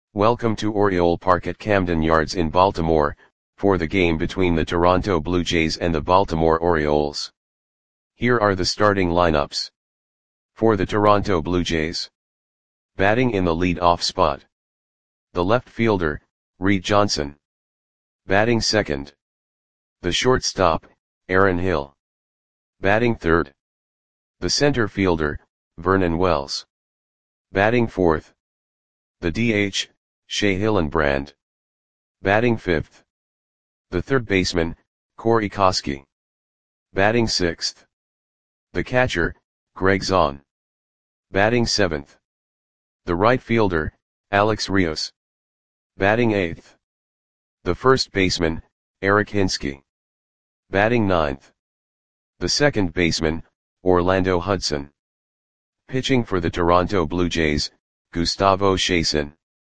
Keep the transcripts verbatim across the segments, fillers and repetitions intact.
Welcome to Oriole Park at Camden Yards in Baltimore, for the game between the Toronto Blue Jays and the Baltimore Orioles. Here are the starting lineups. For the Toronto Blue Jays. Batting in the lead-off spot. The left fielder, Reed Johnson. Batting second. The shortstop, Aaron Hill. Batting third. The center fielder, Vernon Wells. Batting fourth. The D H, Shea Hillenbrand. Batting fifth. The third baseman, Corey Koskie. Batting sixth. The catcher, Greg Zaun. Batting seventh. The right fielder, Alex Rios. Batting eighth. The first baseman, Eric Hinske. Batting ninth. The second baseman, Orlando Hudson. Pitching for the Toronto Blue Jays, Gustavo Chacin.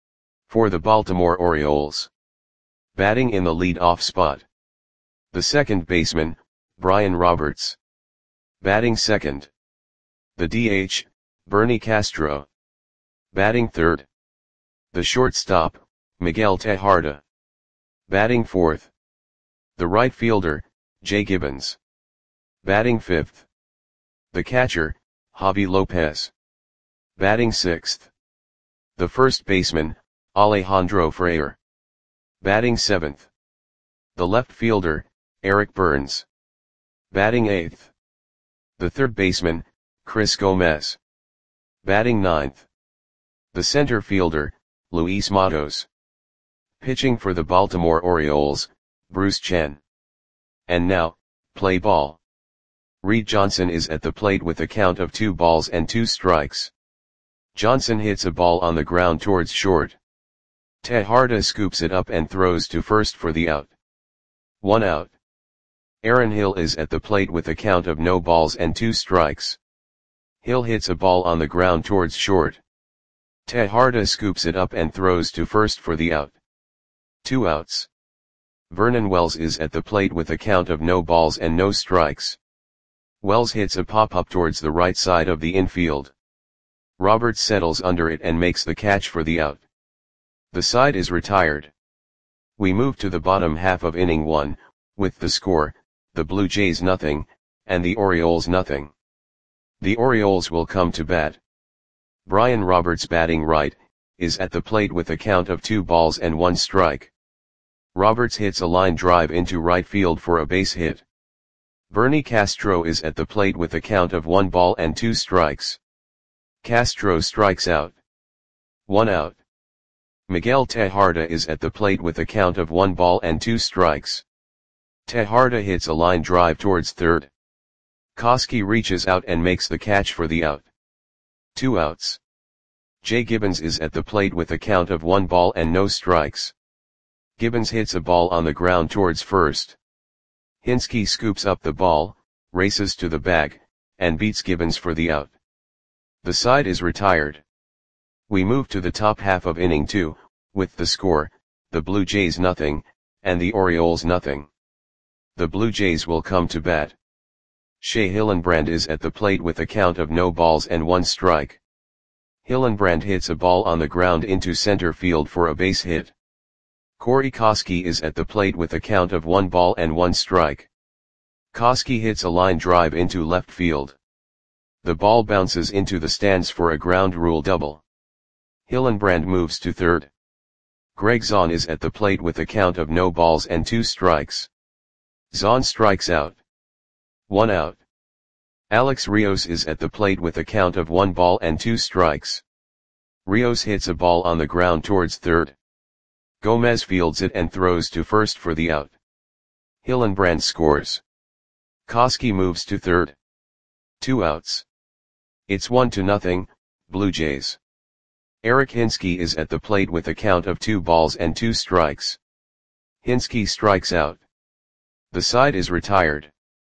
For the Baltimore Orioles. Batting in the lead-off spot. The second baseman, Brian Roberts. Batting second. The D H, Bernie Castro. Batting third. The shortstop, Miguel Tejada. Batting fourth. The right fielder, Jay Gibbons. Batting fifth. The catcher, Javi Lopez. Batting sixth. The first baseman, Alejandro Freire. Batting seventh. The left fielder, Eric Burns. Batting eighth. The third baseman, Chris Gomez. Batting ninth. The center fielder, Luis Matos. Pitching for the Baltimore Orioles, Bruce Chen. And now, play ball. Reed Johnson is at the plate with a count of two balls and two strikes. Johnson hits a ball on the ground towards short. Tejada scoops it up and throws to first for the out. One out. Aaron Hill is at the plate with a count of no balls and two strikes. Hill hits a ball on the ground towards short. Tejada scoops it up and throws to first for the out. Two outs. Vernon Wells is at the plate with a count of no balls and no strikes. Wells hits a pop-up towards the right side of the infield. Roberts settles under it and makes the catch for the out. The side is retired. We move to the bottom half of inning one, with the score, the Blue Jays nothing, and the Orioles nothing. The Orioles will come to bat. Brian Roberts, batting right, is at the plate with a count of two balls and one strike. Roberts hits a line drive into right field for a base hit. Bernie Castro is at the plate with a count of one ball and two strikes. Castro strikes out. One out. Miguel Tejada is at the plate with a count of one ball and two strikes. Tejada hits a line drive towards third. Koskie reaches out and makes the catch for the out. Two outs. Jay Gibbons is at the plate with a count of one ball and no strikes. Gibbons hits a ball on the ground towards first. Hinske scoops up the ball, races to the bag, and beats Gibbons for the out. The side is retired. We move to the top half of inning two, with the score, the Blue Jays nothing, and the Orioles nothing. The Blue Jays will come to bat. Shea Hillenbrand is at the plate with a count of no balls and one strike. Hillenbrand hits a ball on the ground into center field for a base hit. Corey Koskie is at the plate with a count of one ball and one strike. Koskie hits a line drive into left field. The ball bounces into the stands for a ground rule double. Hillenbrand moves to third. Greg Zaun is at the plate with a count of no balls and two strikes. Zaun strikes out. One out. Alex Rios is at the plate with a count of one ball and two strikes. Rios hits a ball on the ground towards third. Gomez fields it and throws to first for the out. Hillenbrand scores. Koskie moves to third. Two outs. It's one to nothing, Blue Jays. Eric Hinske is at the plate with a count of two balls and two strikes. Hinske strikes out. The side is retired.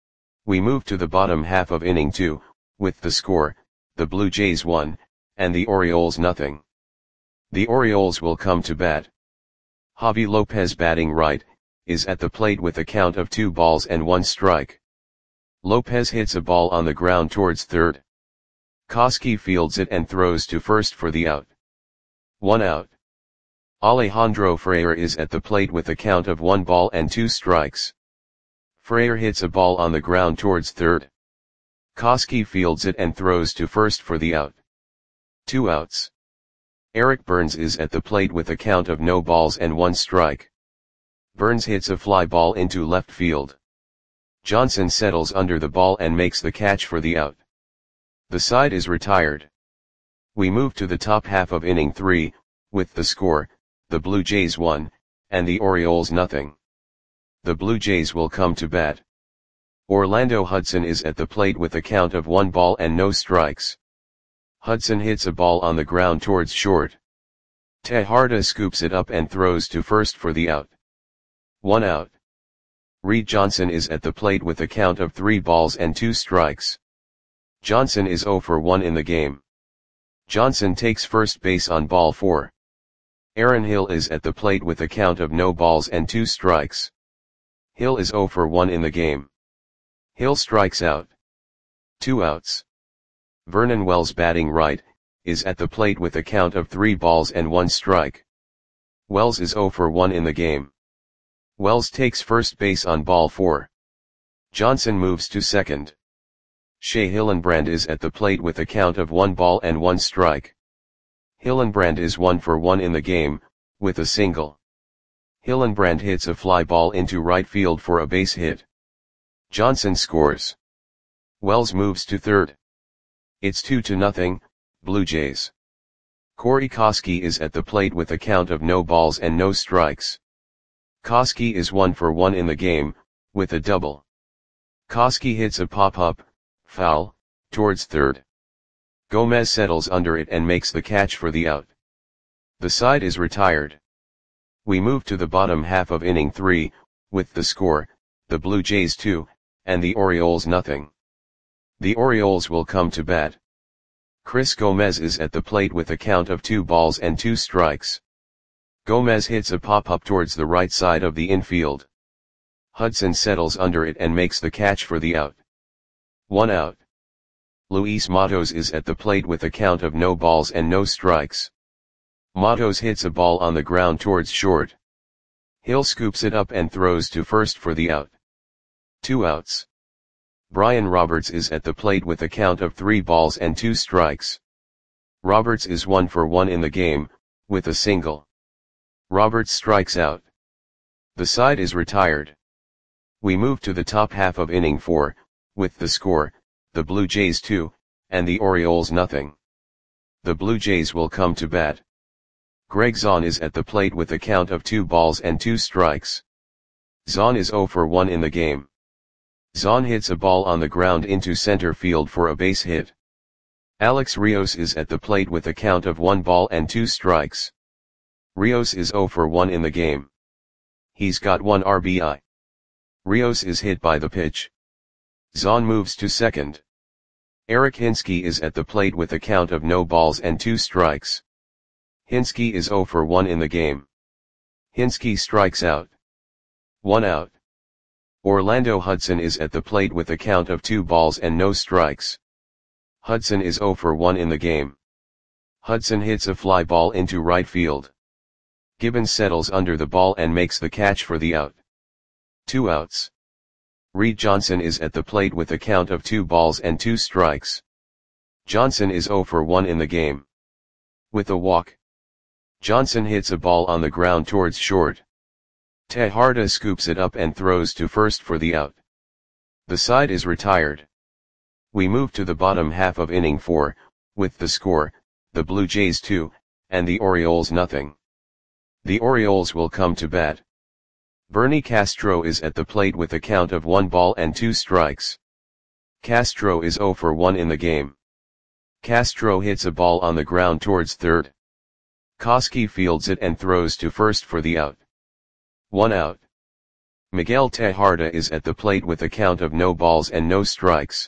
We move to the bottom half of inning two, with the score, the Blue Jays one, and the Orioles nothing. The Orioles will come to bat. Javi Lopez, batting right, is at the plate with a count of two balls and one strike. Lopez hits a ball on the ground towards third. Koskie fields it and throws to first for the out. One out. Alejandro Freire is at the plate with a count of one ball and two strikes. Freire hits a ball on the ground towards third. Koski fields it and throws to first for the out. Two outs. Eric Burns is at the plate with a count of no balls and one strike. Burns hits a fly ball into left field. Johnson settles under the ball and makes the catch for the out. The side is retired. We move to the top half of inning three, with the score, the Blue Jays one, and the Orioles nothing. The Blue Jays will come to bat. Orlando Hudson is at the plate with a count of one ball and no strikes. Hudson hits a ball on the ground towards short. Tejada scoops it up and throws to first for the out. One out. Reed Johnson is at the plate with a count of three balls and two strikes. Johnson is oh for one in the game. Johnson takes first base on ball four. Aaron Hill is at the plate with a count of no balls and two strikes. Hill is oh for one in the game. Hill strikes out. Two outs. Vernon Wells, batting right, is at the plate with a count of three balls and one strike. Wells is oh for one in the game. Wells takes first base on ball four. Johnson moves to second. Shea Hillenbrand is at the plate with a count of one ball and one strike. Hillenbrand is one for one in the game, with a single. Hillenbrand hits a fly ball into right field for a base hit. Johnson scores. Wells moves to third. It's two to nothing, Blue Jays. Corey Koski is at the plate with a count of no balls and no strikes. Koski is one for one in the game, with a double. Koski hits a pop-up, foul, towards third. Gomez settles under it and makes the catch for the out. The side is retired. We move to the bottom half of inning three, with the score, the Blue Jays two, and the Orioles nothing. The Orioles will come to bat. Chris Gomez is at the plate with a count of two balls and two strikes. Gomez hits a pop-up towards the right side of the infield. Hudson settles under it and makes the catch for the out. One out. Luis Matos is at the plate with a count of no balls and no strikes. Matos hits a ball on the ground towards short. Hill scoops it up and throws to first for the out. Two outs. Brian Roberts is at the plate with a count of three balls and two strikes. Roberts is one for one in the game, with a single. Roberts strikes out. The side is retired. We move to the top half of inning four, with the score, the Blue Jays two, and the Orioles nothing. The Blue Jays will come to bat. Greg Zahn is at the plate with a count of two balls and two strikes. Zahn is oh for one in the game. Zahn hits a ball on the ground into center field for a base hit. Alex Rios is at the plate with a count of one ball and two strikes. Rios is oh for one in the game. He's got one R B I. Rios is hit by the pitch. Zahn moves to second. Eric Hinske is at the plate with a count of no balls and two strikes. Hinske is oh for one in the game. Hinske strikes out. One out. Orlando Hudson is at the plate with a count of two balls and no strikes. Hudson is oh for one in the game. Hudson hits a fly ball into right field. Gibbons settles under the ball and makes the catch for the out. Two outs. Reed Johnson is at the plate with a count of two balls and two strikes. Johnson is oh for one in the game. With a walk. Johnson hits a ball on the ground towards short. Tejada scoops it up and throws to first for the out. The side is retired. We move to the bottom half of inning four, with the score, the Blue Jays two, and the Orioles nothing. The Orioles will come to bat. Bernie Castro is at the plate with a count of one ball and two strikes. Castro is oh for one in the game. Castro hits a ball on the ground towards third. Koski fields it and throws to first for the out. One out. Miguel Tejada is at the plate with a count of no balls and no strikes.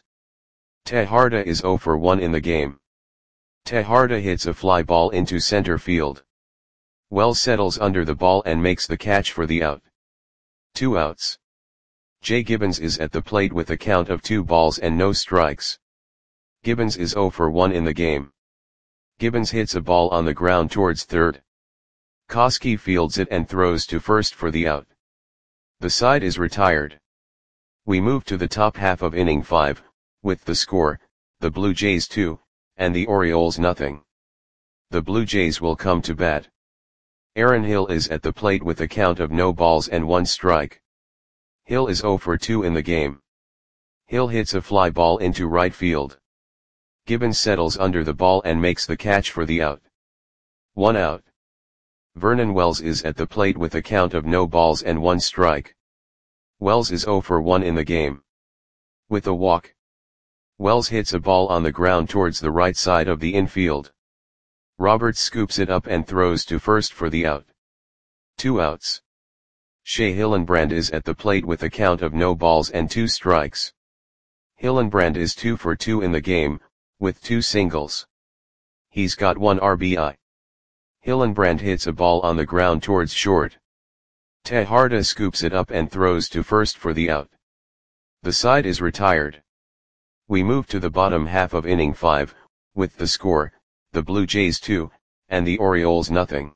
Tejada is oh for one in the game. Tejada hits a fly ball into center field. Wells settles under the ball and makes the catch for the out. Two outs. Jay Gibbons is at the plate with a count of two balls and no strikes. Gibbons is oh for one in the game. Gibbons hits a ball on the ground towards third. Koski fields it and throws to first for the out. The side is retired. We move to the top half of inning five, with the score, the Blue Jays two, and the Orioles nothing. The Blue Jays will come to bat. Aaron Hill is at the plate with a count of no balls and one strike. Hill is oh for two in the game. Hill hits a fly ball into right field. Gibbons settles under the ball and makes the catch for the out. One out. Vernon Wells is at the plate with a count of no balls and one strike. Wells is oh for one in the game. With a walk, Wells hits a ball on the ground towards the right side of the infield. Roberts scoops it up and throws to first for the out. Two outs. Shea Hillenbrand is at the plate with a count of no balls and two strikes. Hillenbrand is two for two in the game, with two singles. He's got one R B I. Hillenbrand hits a ball on the ground towards short. Tejada scoops it up and throws to first for the out. The side is retired. We move to the bottom half of inning five, with the score, the Blue Jays two, and the Orioles nothing.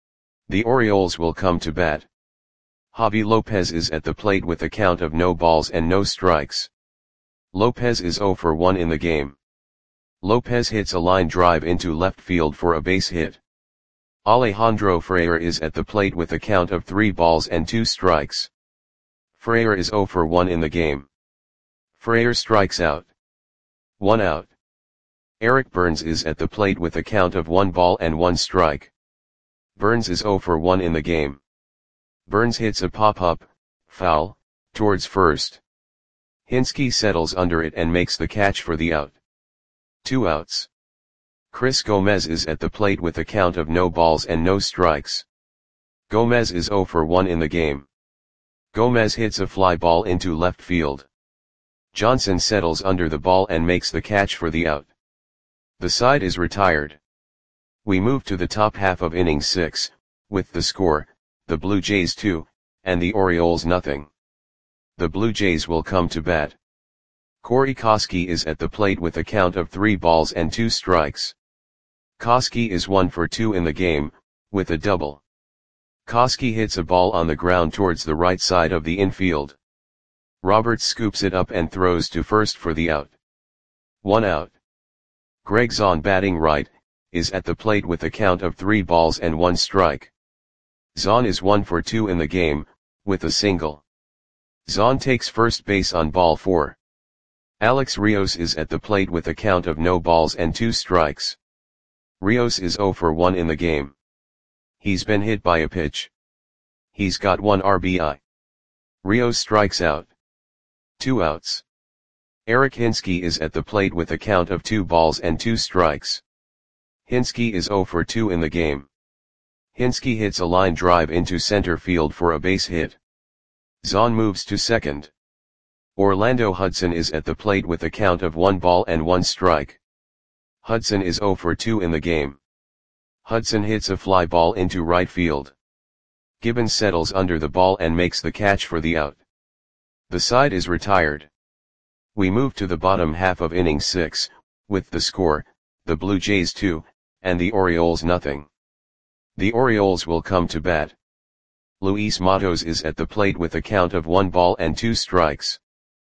The Orioles will come to bat. Javi Lopez is at the plate with a count of no balls and no strikes. Lopez is oh for one in the game. Lopez hits a line drive into left field for a base hit. Alejandro Freire is at the plate with a count of three balls and two strikes. Freire is oh for one in the game. Freire strikes out. One out. Eric Burns is at the plate with a count of one ball and one strike. Burns is oh for one in the game. Burns hits a pop-up, foul, towards first. Hinske settles under it and makes the catch for the out. Two outs. Chris Gomez is at the plate with a count of no balls and no strikes. Gomez is oh for one in the game. Gomez hits a fly ball into left field. Johnson settles under the ball and makes the catch for the out. The side is retired. We move to the top half of inning six, with the score, the Blue Jays two, and the Orioles nothing. The Blue Jays will come to bat. Corey Koski is at the plate with a count of three balls and two strikes. Koski is one for two in the game, with a double. Koski hits a ball on the ground towards the right side of the infield. Roberts scoops it up and throws to first for the out. One out. Greg Zahn, batting right, is at the plate with a count of three balls and one strike. Zahn is one for two in the game, with a single. Zahn takes first base on ball four. Alex Rios is at the plate with a count of no balls and two strikes. Rios is oh for one in the game. He's been hit by a pitch. He's got one R B I. Rios strikes out. Two outs. Eric Hinske is at the plate with a count of two balls and two strikes. Hinske is oh for two in the game. Hinske hits a line drive into center field for a base hit. Zahn moves to second. Orlando Hudson is at the plate with a count of one ball and one strike. Hudson is oh for two in the game. Hudson hits a fly ball into right field. Gibbons settles under the ball and makes the catch for the out. The side is retired. We move to the bottom half of inning six, with the score, the Blue Jays two, and the Orioles nothing. The Orioles will come to bat. Luis Matos is at the plate with a count of one ball and two strikes.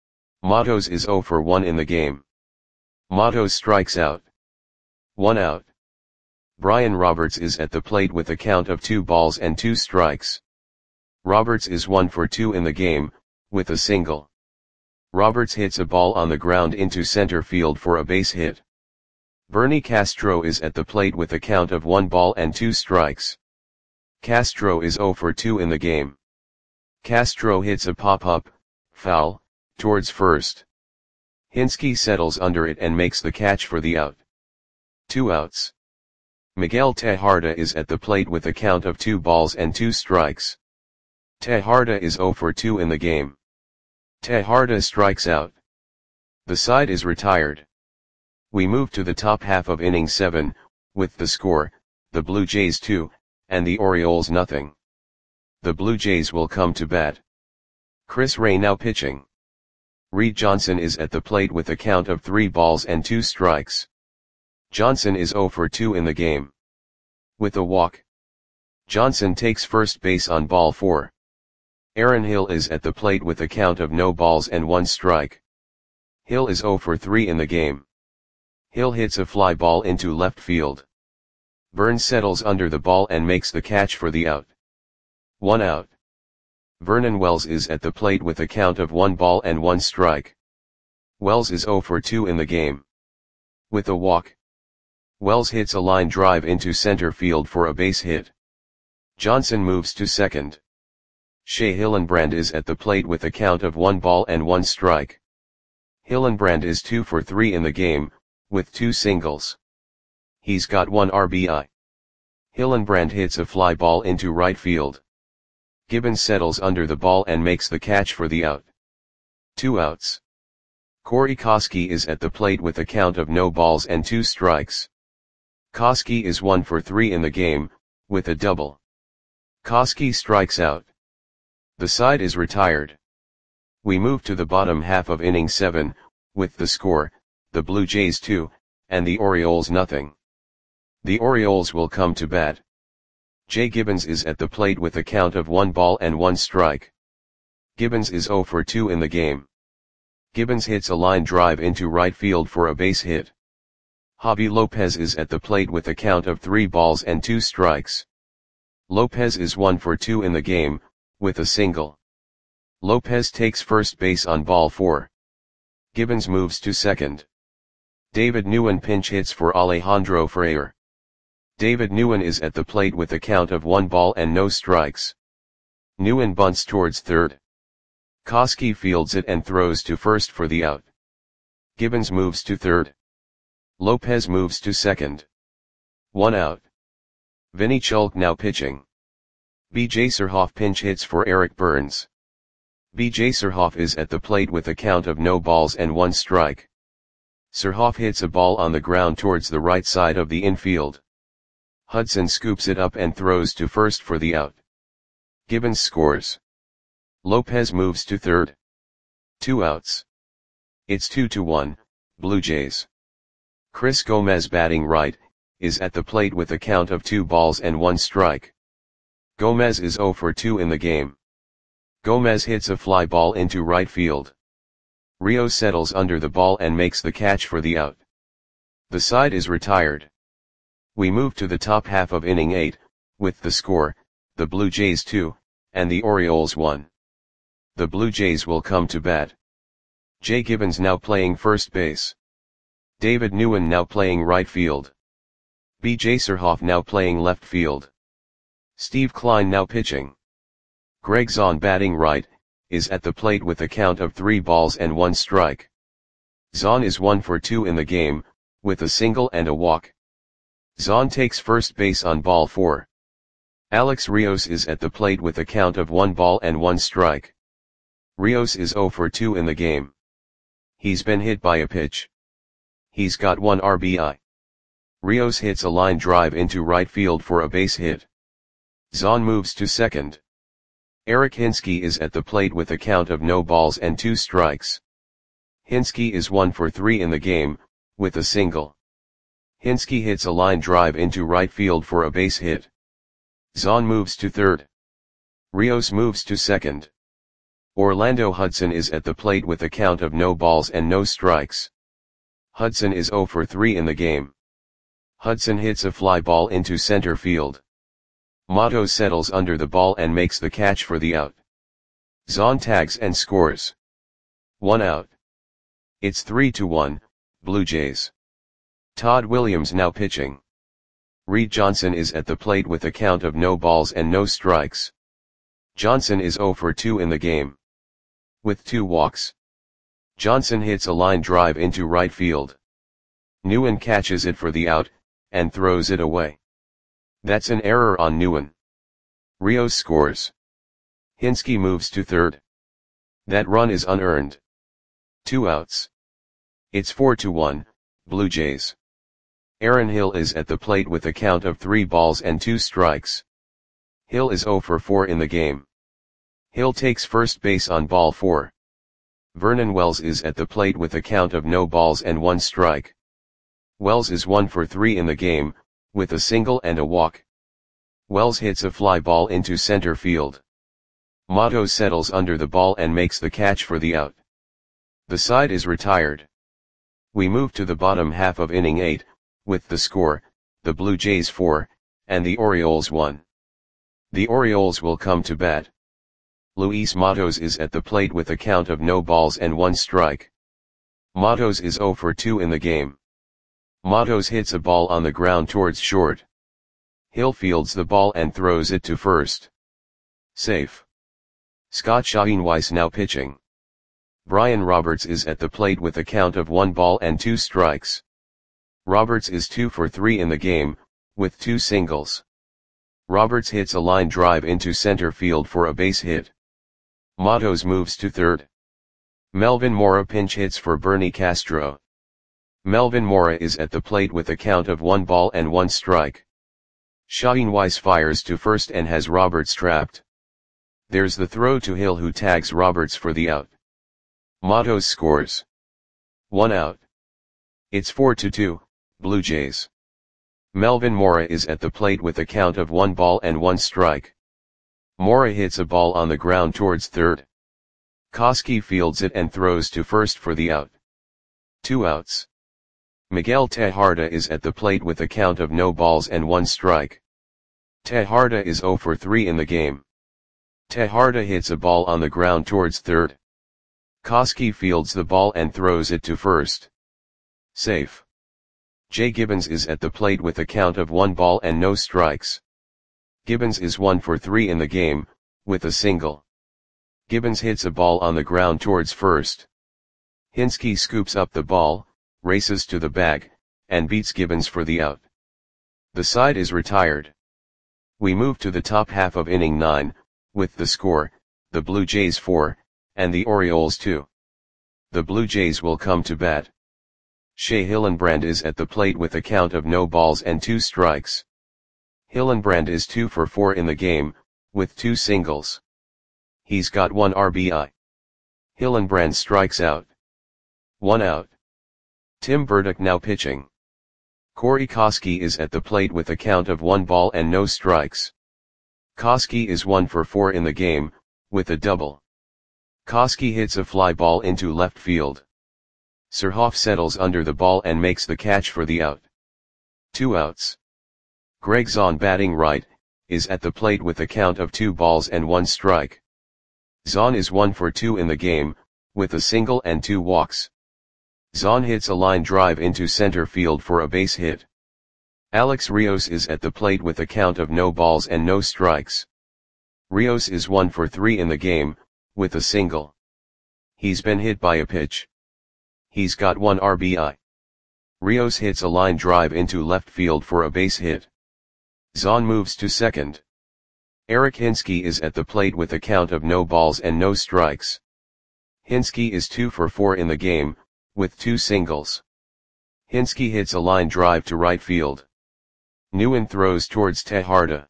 Matos is oh for one in the game. Matos strikes out. One out. Brian Roberts is at the plate with a count of two balls and two strikes. Roberts is one for two in the game, with a single. Roberts hits a ball on the ground into center field for a base hit. Bernie Castro is at the plate with a count of one ball and two strikes. Castro is oh for two in the game. Castro hits a pop-up, foul, towards first. Hinske settles under it and makes the catch for the out. Two outs. Miguel Tejada is at the plate with a count of two balls and two strikes. Tejada is oh for two in the game. Tejada strikes out. The side is retired. We move to the top half of inning seven, with the score, the Blue Jays two, and the Orioles nothing. The Blue Jays will come to bat. Chris Ray now pitching. Reed Johnson is at the plate with a count of three balls and two strikes. Johnson is oh for two in the game. With a walk, Johnson takes first base on ball four. Aaron Hill is at the plate with a count of no balls and one strike. Hill is oh for three in the game. Hill hits a fly ball into left field. Burns settles under the ball and makes the catch for the out. One out. Vernon Wells is at the plate with a count of one ball and one strike. Wells is oh for two in the game. With a walk, Wells hits a line drive into center field for a base hit. Johnson moves to second. Shea Hillenbrand is at the plate with a count of one ball and one strike. Hillenbrand is two for three in the game, with two singles. He's got one R B I. Hillenbrand hits a fly ball into right field. Gibbons settles under the ball and makes the catch for the out. Two outs. Corey Koskie is at the plate with a count of no balls and two strikes. Koskie is one for three in the game, with a double. Koskie strikes out. The side is retired. We move to the bottom half of inning seven, with the score, the Blue Jays two, and the Orioles nothing. The Orioles will come to bat. Jay Gibbons is at the plate with a count of one ball and one strike. Gibbons is oh for two in the game. Gibbons hits a line drive into right field for a base hit. Javi Lopez is at the plate with a count of three balls and two strikes. Lopez is one for two in the game, with a single. Lopez takes first base on ball four. Gibbons moves to second. David Nguyen pinch hits for Alejandro Freire. David Nguyen is at the plate with a count of one ball and no strikes. Nguyen bunts towards third. Koskie fields it and throws to first for the out. Gibbons moves to third. Lopez moves to second. One out. Vinny Chulk now pitching. B J Surhoff pinch hits for Eric Burns. B J Surhoff is at the plate with a count of no balls and one strike. Surhoff hits a ball on the ground towards the right side of the infield. Hudson scoops it up and throws to first for the out. Gibbons scores. Lopez moves to third. Two outs. It's two to one, Blue Jays. Chris Gomez batting right, is at the plate with a count of two balls and one strike. Gomez is oh for two in the game. Gomez hits a fly ball into right field. Rios settles under the ball and makes the catch for the out. The side is retired. We move to the top half of inning eight, with the score, the Blue Jays two, and the Orioles one. The Blue Jays will come to bat. Jay Gibbons now playing first base. David Nguyen now playing right field. B J Surhoff now playing left field. Steve Klein now pitching. Greg Zahn batting right, is at the plate with a count of three balls and one strike. Zahn is one for two in the game, with a single and a walk. Zahn takes first base on ball four. Alex Rios is at the plate with a count of one ball and one strike. Rios is oh for two in the game. He's been hit by a pitch. He's got one R B I. Rios hits a line drive into right field for a base hit. Zahn moves to second. Eric Hinske is at the plate with a count of no balls and two strikes. Hinske is one for three in the game, with a single. Hinske hits a line drive into right field for a base hit. Zahn moves to third. Rios moves to second. Orlando Hudson is at the plate with a count of no balls and no strikes. Hudson is oh for three in the game. Hudson hits a fly ball into center field. Motto settles under the ball and makes the catch for the out. Zahn tags and scores. One out. It's three to one, Blue Jays. Todd Williams now pitching. Reed Johnson is at the plate with a count of no balls and no strikes. Johnson is oh for two in the game. With two walks. Johnson hits a line drive into right field. Nguyen catches it for the out, and throws it away. That's an error on Nguyen. Rios scores. Hinske moves to third. That run is unearned. Two outs. It's four to one, Blue Jays. Aaron Hill is at the plate with a count of three balls and two strikes. Hill is oh for four in the game. Hill takes first base on ball four. Vernon Wells is at the plate with a count of no balls and one strike. Wells is one for three in the game, with a single and a walk. Wells hits a fly ball into center field. Matos settles under the ball and makes the catch for the out. The side is retired. We move to the bottom half of inning eight, with the score, the Blue Jays four, and the Orioles one. The Orioles will come to bat. Luis Matos is at the plate with a count of no balls and one strike. Matos is zero for two in the game. Matos hits a ball on the ground towards short. Hill fields the ball and throws it to first. Safe. Scott Schoenweiss now pitching. Brian Roberts is at the plate with a count of one ball and two strikes. Roberts is two for three in the game, with two singles. Roberts hits a line drive into center field for a base hit. Matos moves to third. Melvin Mora pinch hits for Bernie Castro. Melvin Mora is at the plate with a count of one ball and one strike. Schoenweiss fires to first and has Roberts trapped. There's the throw to Hill, who tags Roberts for the out. Matos scores. One out. It's four to two, Blue Jays. Melvin Mora is at the plate with a count of one ball and one strike. Mora hits a ball on the ground towards third. Koski fields it and throws to first for the out. Two outs. Miguel Tejada is at the plate with a count of no balls and one strike. Tejada is zero for three in the game. Tejada hits a ball on the ground towards third. Koski fields the ball and throws it to first. Safe. Jay Gibbons is at the plate with a count of one ball and no strikes. Gibbons is one for three in the game, with a single. Gibbons hits a ball on the ground towards first. Hinske scoops up the ball, races to the bag, and beats Gibbons for the out. The side is retired. We move to the top half of inning nine, with the score, the Blue Jays four, and the Orioles two. The Blue Jays will come to bat. Shea Hillenbrand is at the plate with a count of no balls and two strikes. Hillenbrand is two for four in the game, with two singles. He's got one R B I. Hillenbrand strikes out. One out. Tim Burdick now pitching. Corey Koski is at the plate with a count of one ball and no strikes. Koski is one for four in the game, with a double. Koski hits a fly ball into left field. Surhoff settles under the ball and makes the catch for the out. Two outs. Greg Zahn, batting right, is at the plate with a count of two balls and one strike. Zahn is one for two in the game, with a single and two walks. Zahn hits a line drive into center field for a base hit. Alex Rios is at the plate with a count of no balls and no strikes. Rios is one for three in the game, with a single. He's been hit by a pitch. He's got one R B I. Rios hits a line drive into left field for a base hit. Zahn moves to second. Eric Hinske is at the plate with a count of no balls and no strikes. Hinske is two for four in the game, with two singles. Hinske hits a line drive to right field. Nguyen throws towards Tejada.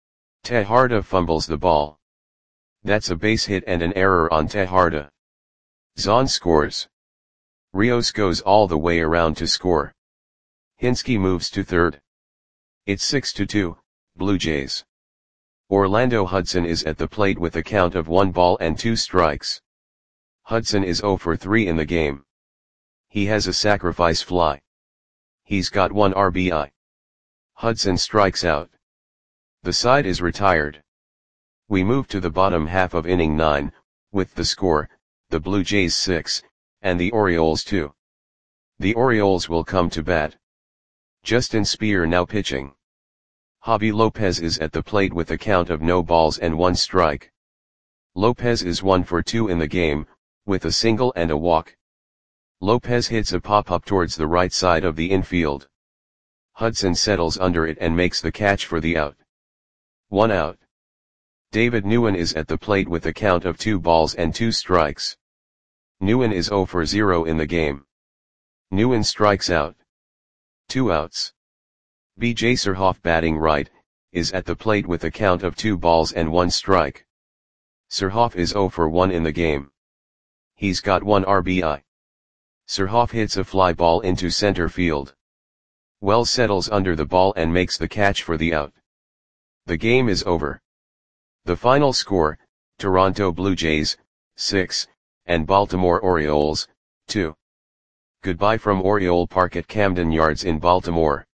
Tejada fumbles the ball. That's a base hit and an error on Tejada. Zahn scores. Rios goes all the way around to score. Hinske moves to third. It's six to two, Blue Jays. Orlando Hudson is at the plate with a count of one ball and two strikes. Hudson is zero for three in the game. He has a sacrifice fly. He's got one R B I. Hudson strikes out. The side is retired. We move to the bottom half of inning nine, with the score, the Blue Jays six, and the Orioles two. The Orioles will come to bat. Justin Speer now pitching. Javi Lopez is at the plate with a count of no balls and one strike. Lopez is one for two in the game, with a single and a walk. Lopez hits a pop-up towards the right side of the infield. Hudson settles under it and makes the catch for the out. One out. David Nguyen is at the plate with a count of two balls and two strikes. Nguyen is zero for zero in the game. Nguyen strikes out. Two outs. B J Surhoff, batting right, is at the plate with a count of two balls and one strike. Surhoff is zero for one in the game. He's got one R B I. Surhoff hits a fly ball into center field. Wells settles under the ball and makes the catch for the out. The game is over. The final score, Toronto Blue Jays, six, and Baltimore Orioles, two. Goodbye from Oriole Park at Camden Yards in Baltimore.